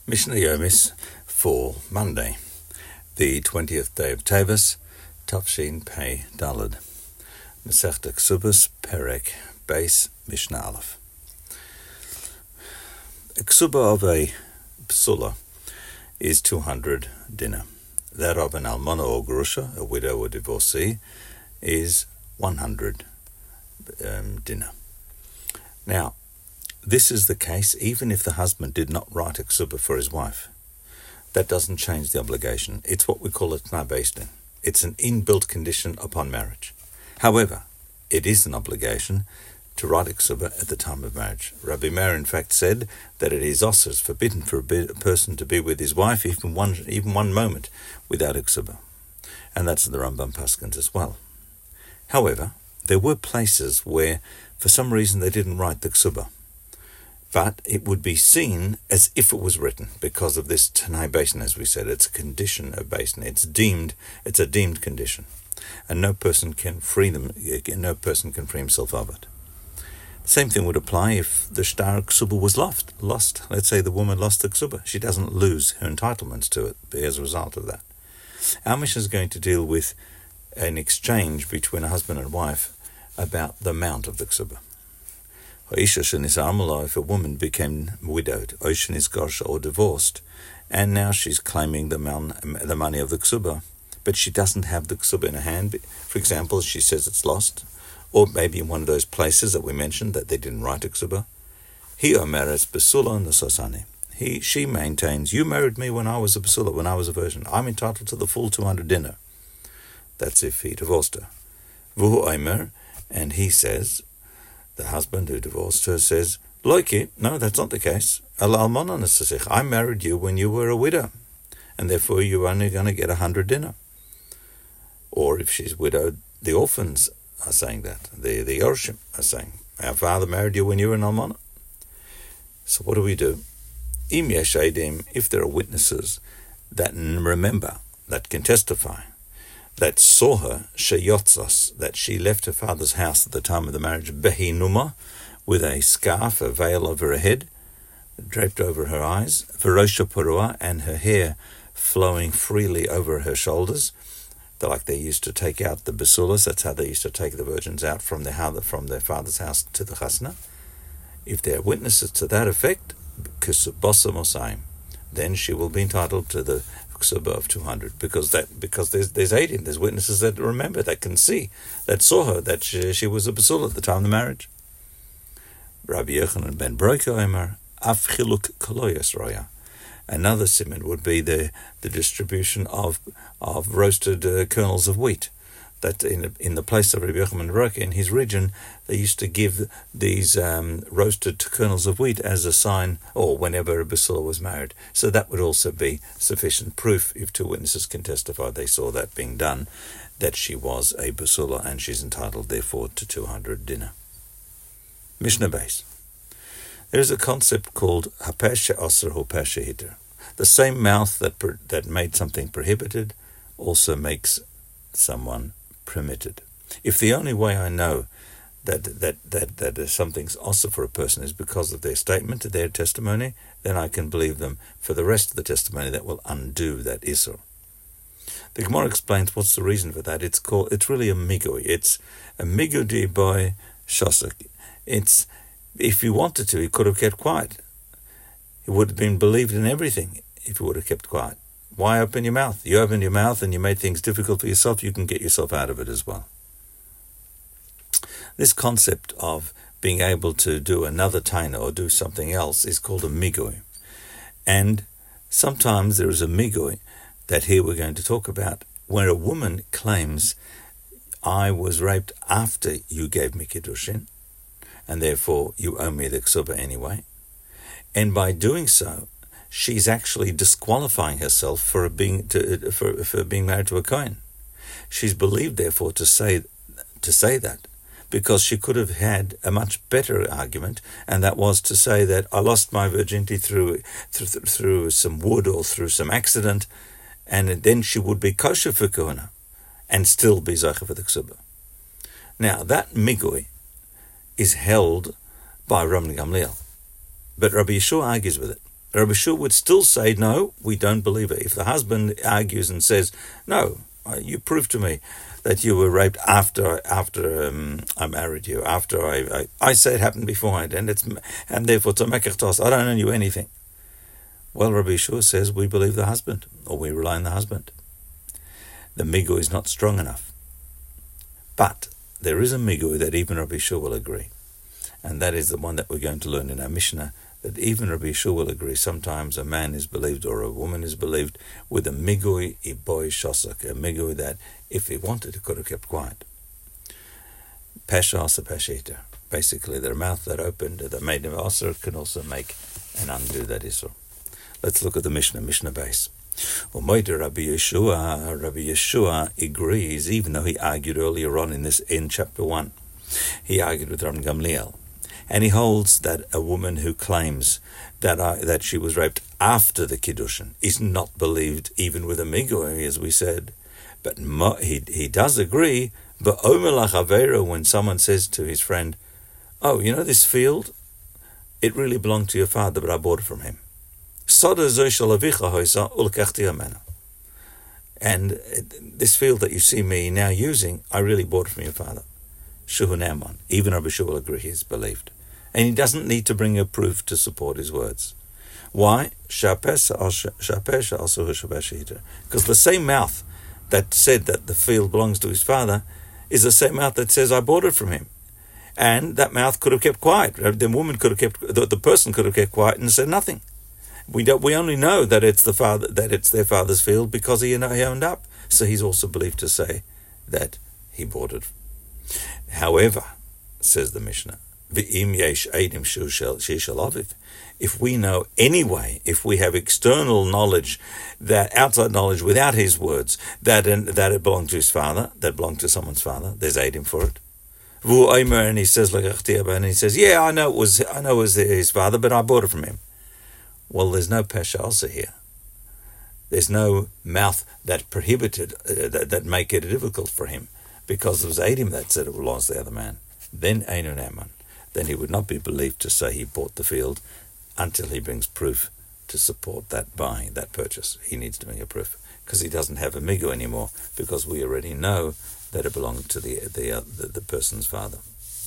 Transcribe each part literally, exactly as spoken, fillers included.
Mishnah Yomis for Monday, the twentieth day of Tavis, Tafshin Pei Dalad. Masechta Ksubas Perek Beis Mishnah Aleph. A ksuba of a psula is two hundred dinar. That of an almana or grusha, a widow or divorcee, is one hundred um, dinar. Now, this is the case even if the husband did not write a ksuba for his wife. That doesn't change the obligation. It's what we call a t'nai beis din. It's an inbuilt condition upon marriage. However, it is an obligation to write a ksuba at the time of marriage. Rabbi Meir, in fact, said that it is also forbidden for a person to be with his wife even one even one moment without a ksuba. And that's the Rambam Paskins as well. However, there were places where, for some reason, they didn't write the ksuba. But it would be seen as if it was written because of this t'nai beis din, as we said. It's a condition of beis din. It's deemed, it's a deemed condition. And no person can free them, no person can free himself of it. Same thing would apply if the shtar ksuba was lost. Lost. Let's say the woman lost the ksuba. She doesn't lose her entitlements to it as a result of that. Our mission is going to deal with an exchange between a husband and wife about the amount of the ksuba. If a woman became widowed, or divorced, and now she's claiming the, man, the money of the ksuba, but she doesn't have the ksuba in her hand. For example, she says it's lost, or maybe in one of those places that we mentioned that they didn't write a ksuba. He omeres besula nesasani. He, she maintains, you married me when I was a besula, when I was a virgin. I'm entitled to the full two hundred dinar. That's if he divorced her. Vuhu omer, and he says, the husband who divorced her says, Loiki, no, that's not the case. I married you when you were a widow, and therefore you're only going to get a hundred dinar. Or if she's widowed, the orphans are saying that. The the Yorshim are saying, our father married you when you were an almana. So what do we do? Im yesh eidim, if there are witnesses that remember, that can testify, that saw her, sheyotzas, that she left her father's house at the time of the marriage, behinuma, with a scarf, a veil over her head, draped over her eyes, verosha purua, and her hair flowing freely over her shoulders, like they used to take out the basulas. That's how they used to take the virgins out from their, from their father's house to the chasna. If there are witnesses to that effect, then she will be entitled to the ksuba of two hundred, because that because there's there's eighteen, there's witnesses that remember, that can see, that saw her, that she, she was a basula at the time of the marriage. Rabbi Yochanan ben Broka Omer, af chiluk koloyas roya. Another simon would be the the distribution of of roasted uh, kernels of wheat. That in in the place of Rabbi Yochanan ben Broka, in his region, they used to give these um, roasted kernels of wheat as a sign, or whenever a basula was married. So that would also be sufficient proof, if two witnesses can testify they saw that being done, that she was a basula and she's entitled therefore to two hundred dinar. Mishnah Beis. There is a concept called hapesh she'aser hu peh she'hitir. The same mouth that per, that made something prohibited also makes someone permitted. If the only way I know that that that that something's also for a person is because of their statement, their testimony, then I can believe them for the rest of the testimony that will undo that isur. The Gemara explains what's the reason for that. It's called. It's really a migui. It's a migudi by shosek. It's if he wanted to, he could have kept quiet. He would have been believed in everything if he would have kept quiet. Why open your mouth? You opened your mouth and you made things difficult for yourself, you can get yourself out of it as well. This concept of being able to do another taina or do something else is called a migui. And sometimes there is a migui that here we're going to talk about, where a woman claims, I was raped after you gave me kiddushin, and therefore you owe me the ksuba anyway. And by doing so, she's actually disqualifying herself for being to, for for being married to a kohen. She's believed, therefore, to say to say that, because she could have had a much better argument, and that was to say that I lost my virginity through through, through some wood or through some accident, and then she would be kosher for kohuna and still be zocher for the ksuba. Now that migui is held by Rabbi Gamliel, but Rabbi Yeshua argues with it. Rabbi Yeshua would still say, no, we don't believe it. If the husband argues and says, no, you prove to me that you were raped after after um, I married you, after I, I I say it happened beforehand, and it's and therefore to make tos, I don't owe you anything. Well, Rabbi Yeshua says we believe the husband, or we rely on the husband. The migui is not strong enough. But there is a migui that even Rabbi Yeshua will agree, and that is the one that we're going to learn in our Mishnah, that even Rabbi Yeshua will agree sometimes a man is believed or a woman is believed with a migui iboy shosak, a migui that if he wanted he could have kept quiet. Pesha asa peshita. Basically their mouth that opened, that made him asr, can also make and undo that isur. Let's look at the Mishnah, Mishnah base. Umoida Rabbi Yeshua, Rabbi Yeshua agrees, even though he argued earlier on in this in chapter one. He argued with Rabbi Gamliel. And he holds that a woman who claims that uh, that she was raped after the Kiddushin is not believed even with a migui, as we said. But mo- he he does agree, but when someone says to his friend, oh, you know this field? It really belonged to your father, but I bought it from him. And this field that you see me now using, I really bought it from your father. Shuhu Naaman. Even Rabbi Yeshua will agree he is believed. And he doesn't need to bring a proof to support his words. Why? Because the same mouth that said that the field belongs to his father is the same mouth that says, I bought it from him. And that mouth could have kept quiet. The woman could have kept, the, the person could have kept quiet and said nothing. We don't. We only know that it's the father, that it's their father's field because he, he owned up. So he's also believed to say that he bought it. However, says the Mishnah, if we know anyway, if we have external knowledge, that outside knowledge without his words, that that it belonged to his father, that belonged to someone's father, there's Eidim for it. And he says, and he says, yeah, I know it was, I know it was his father, but I bought it from him. Well, there's no pesha also here. There's no mouth that prohibited, uh, that, that make it difficult for him, because there was Eidim that said it belongs to the other man. Then Einu Naaman. Then he would not be believed to say he bought the field until he brings proof to support that buying, that purchase. He needs to bring a proof, because he doesn't have a migu anymore, because we already know that it belonged to the the, uh, the the person's father.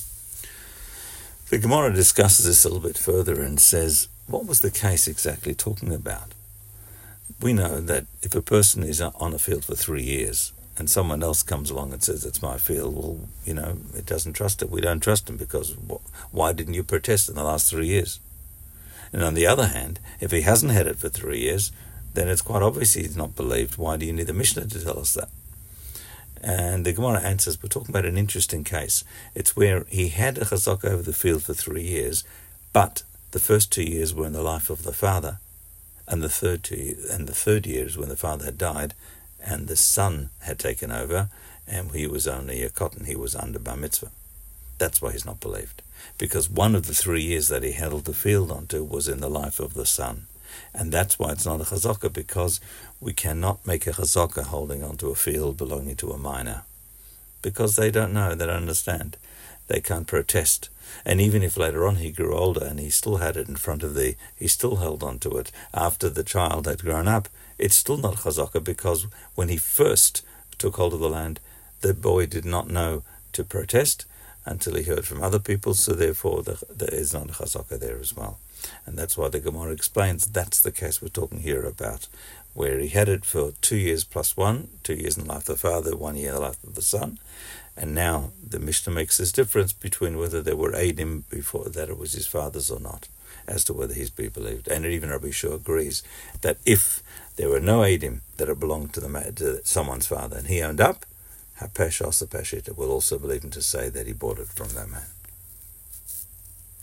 The Gemara discusses this a little bit further and says, what was the case exactly talking about? We know that if a person is on a field for three years and someone else comes along and says, it's my field, well, you know, it doesn't trust it. We don't trust him because why didn't you protest in the last three years? And on the other hand, if he hasn't had it for three years, then it's quite obvious he's not believed. Why do you need the Mishnah to tell us that? And the Gemara answers, we're talking about an interesting case. It's where he had a chazaka over the field for three years, but the first two years were in the life of the father, and the third two and the third year is when the father had died, and the son had taken over, and he was only a cotton, he was under bar mitzvah. That's why he's not believed, because one of the three years that he held the field onto was in the life of the son, and that's why it's not a chazaka, because we cannot make a chazaka holding onto a field belonging to a minor, because they don't know, they don't understand, they can't protest. And even if later on he grew older and he still had it in front of the, he still held on to it after the child had grown up, it's still not chazaka, because when he first took hold of the land, the boy did not know to protest until he heard from other people, so therefore the, there is not a chazaka there as well. And that's why the Gemara explains that's the case we're talking here about, where he had it for two years plus one, two years in the life of the father, one year in the life of the son. And now the Mishnah makes this difference between whether there were Eidim before that it was his father's or not, as to whether he's be believed. And even Rabbi Yeshua agrees that if there were no Eidim that had belonged to, the, to someone's father and he owned up, HaPesh Asa Peshita will also believe him to say that he bought it from that man.